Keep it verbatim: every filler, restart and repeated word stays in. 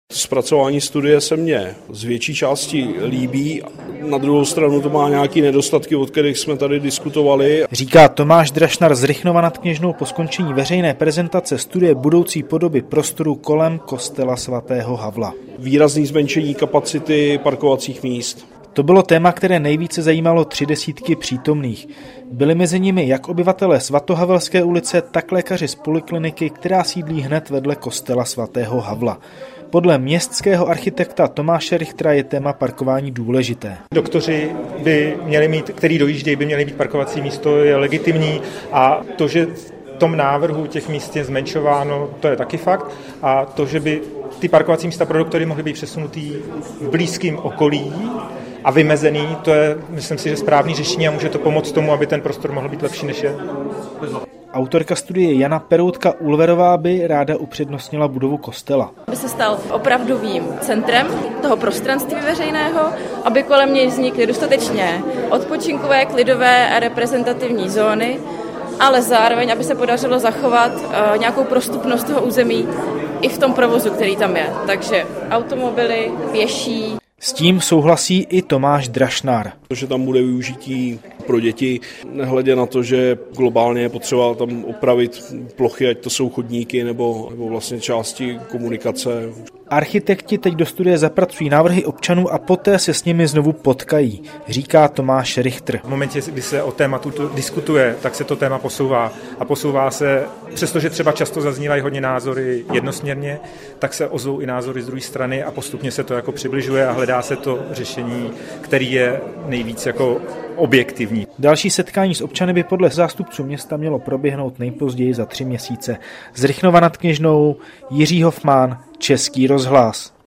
Zpracování studie se mně z větší části líbí, na druhou stranu to má nějaké nedostatky, o kterých jsme tady diskutovali. Říká Tomáš Drašnar z Rychnova nad Kněžnou po skončení veřejné prezentace studie budoucí podoby prostoru kolem kostela svatého Havla. Výrazný zmenšení kapacity parkovacích míst. To bylo téma, které nejvíce zajímalo tři desítky přítomných. Byli mezi nimi jak obyvatelé Svatohavelské ulice, tak lékaři z polikliniky, která sídlí hned vedle kostela svatého Havla. Podle městského architekta Tomáše Richtera je téma parkování důležité. Doktoři by měli mít, který dojíždějí, by měli mít parkovací místo, je legitimní, a to, že v tom návrhu těch míst je zmenšováno, to je taky fakt, a to, že by ty parkovací místa pro doktory mohly být přesunutý v blízkém okolí a vymezený, to je, myslím si, že správný řešení a může to pomoct tomu, aby ten prostor mohl být lepší, než je. Autorka studie Jana Peroutka-Ulverová by ráda upřednostnila budovu kostela. Aby se stal opravdovým centrem toho prostranství veřejného, aby kolem něj vznikly dostatečně odpočinkové, klidové a reprezentativní zóny, ale zároveň, aby se podařilo zachovat uh, nějakou prostupnost toho území i v tom provozu, který tam je. Takže automobily, pěší. S tím souhlasí i Tomáš Drašnar. Že tam bude využití pro děti, nehledě na to, že globálně je potřeba tam opravit plochy, ať to jsou chodníky nebo, nebo vlastně části komunikace. Architekti teď do studie zapracují návrhy občanů a poté se s nimi znovu potkají, říká Tomáš Richter. V momentě, kdy se o tématu diskutuje, tak se to téma posouvá. A posouvá se, přestože třeba často zaznívají hodně názory jednosměrně, tak se ozvou i názory z druhé strany a postupně se to jako přibližuje a hledá se to řešení, který je nejvíc jako objektivní. Další setkání s občany by podle zástupců města mělo proběhnout nejpozději za tři měsíce. Z Rychnova nad Kněžnou Jiří Hofmann, Český rozhlas.